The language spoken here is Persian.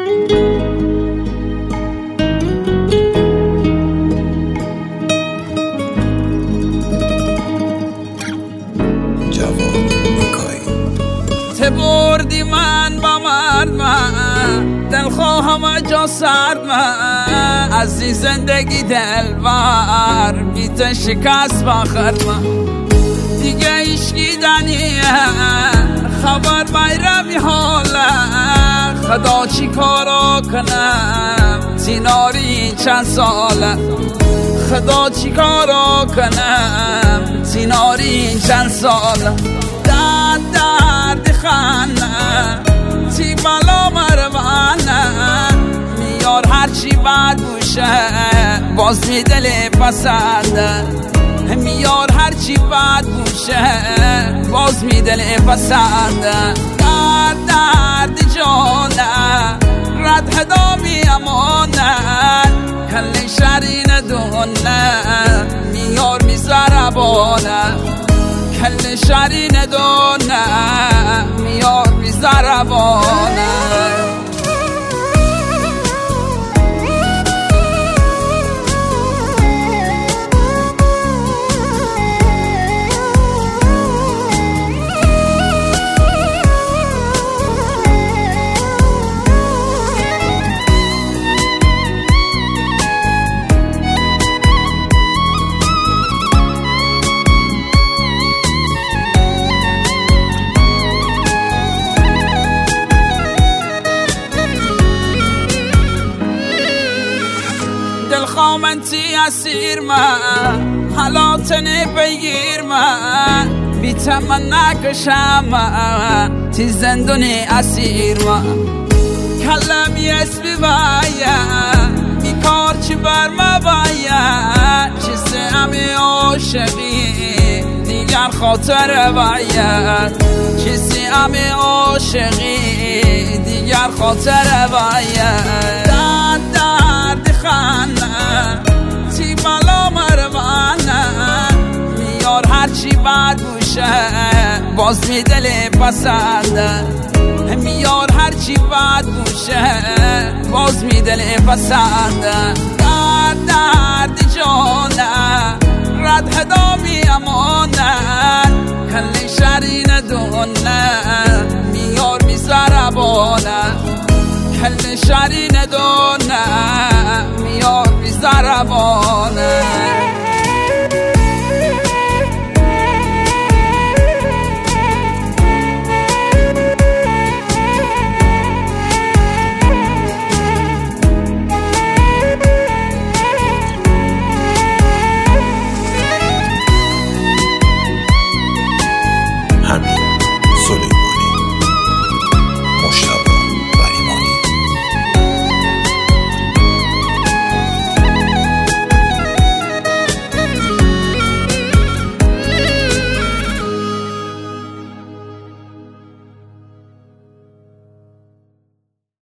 بردی من با مرد من دلخواهم جا سرد من از این زندگی دلبر بیت شکست باخرد من دیگه ایشکی دنیه خبر بیرمی حاله خدا چی کارا کنم زیناری چند ساله خدا چی کارا کنم زیناری چند ساله درد خانه تی بالا مروانه میار هرچی بد بوشه باز می دل پسنده میار هرچی بد بوشه باز می دل پسنده درد جانه رد هدامی امانه کل شرین دونه میار می زربانه کل شرین دونه میار بی زربانه دلخوامنتی اسیر من حالاتنی بگیر من بیتم من نکشم من تی زندونی اسیر من کلمی اسمی باید بی کار چی بر ما باید چیزی امی عاشقی دیگر خاطر باید چیزی امی عاشقی دیگر خاطر باید درد خانه تی بالا مروانه میار هرچی بد بوشه باز می دل پسنده میار هرچی بد بوشه باز می دل پسنده درد جانه رد هدامی امانه کل شرین دونه میار می زربانه کل شرین دونه میار بی زربانه